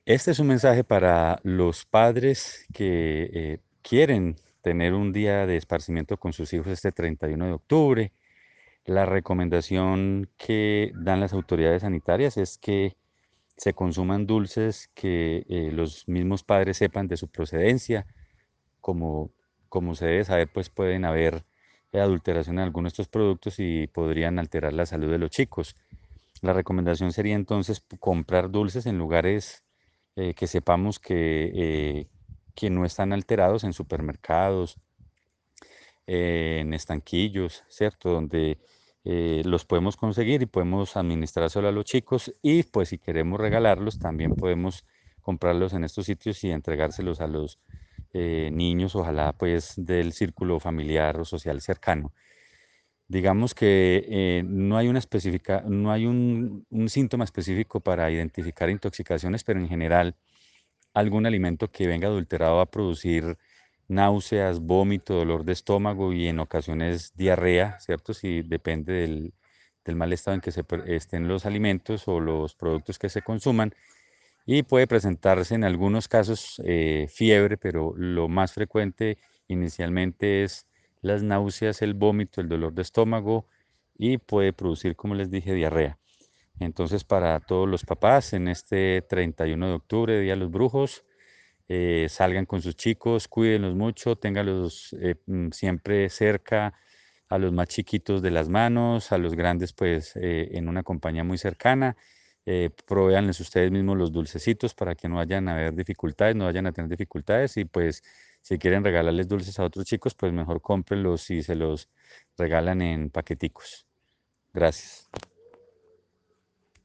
Este es un mensaje para los padres que quieren tener un día de esparcimiento con sus hijos este 31 de octubre. La recomendación que dan las autoridades sanitarias es que se consuman dulces que los mismos padres sepan de su procedencia. Como, como se debe saber, pues pueden haber adulteración en algunos de estos productos y podrían alterar la salud de los chicos. La recomendación sería entonces comprar dulces en lugares que sepamos que no están alterados en supermercados, en estanquillos, ¿cierto? Donde los podemos conseguir y podemos administrárselo a los chicos y pues si queremos regalarlos también podemos comprarlos en estos sitios y entregárselos a los niños, ojalá pues del círculo familiar o social cercano. Digamos que no hay no hay un síntoma específico para identificar intoxicaciones, pero en general algún alimento que venga adulterado va a producir náuseas, vómito, dolor de estómago y en ocasiones diarrea, ¿cierto? Si depende del mal estado en que estén los alimentos o los productos que se consuman. Y puede presentarse en algunos casos fiebre, pero lo más frecuente inicialmente es las náuseas, el vómito, el dolor de estómago y puede producir, como les dije, diarrea. Entonces, para todos los papás, en este 31 de octubre, Día de los Brujos, salgan con sus chicos, cuídenlos mucho, ténganlos siempre cerca, a los más chiquitos de las manos, a los grandes pues en una compañía muy cercana. Provéanles ustedes mismos los dulcecitos para que no vayan a haber dificultades, no vayan a tener dificultades y pues si quieren regalarles dulces a otros chicos, pues mejor cómprenlos y se los regalan en paqueticos. Gracias.